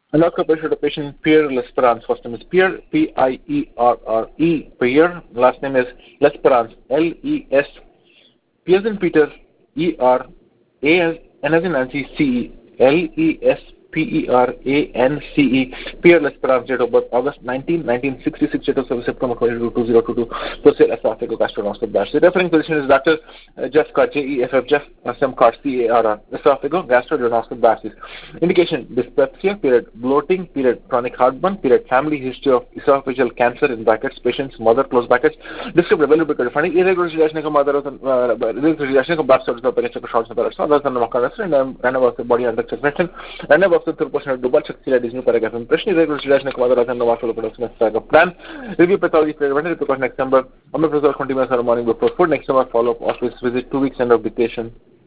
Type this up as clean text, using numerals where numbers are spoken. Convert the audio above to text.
Endoscopy showed a patient Pierre L'Esperance. First name is Pierre, Pierre, Pierre. Last name is L'Esperance, L-E-S. P as in Peter, E-R, A as N as in Nancy, C-E, L-E-S-P-E-R-A-N-C-E. Pierre L'Esperance, date of birth August 19, 1966, date of service September 22, 2022. Procedure esophagogastronoscope dash. The referring physician is Dr. Jeff Carr, J-E-F-F, Jeff Sam Carr, C-A-R-R. Esophagogastronoscope dash. Indication: dyspepsia, period, bloating, period, chronic heartburn, period, family history of esophageal cancer in brackets, patient's mother, close brackets. Describe available to finding irregular reaction of mother, irregular reaction of back shoulders of parents, shorts of parents, others than the Macarthur, and random of the body under suspension, random of the 3% of double succeeded is new paragraph impression, irregular reaction of mother, and the vascular production of plan. Review pathology, preventive precaution next number, omeprazole 20 minutes or morning before food, next summer follow up office visit, 2 weeks end of dictation.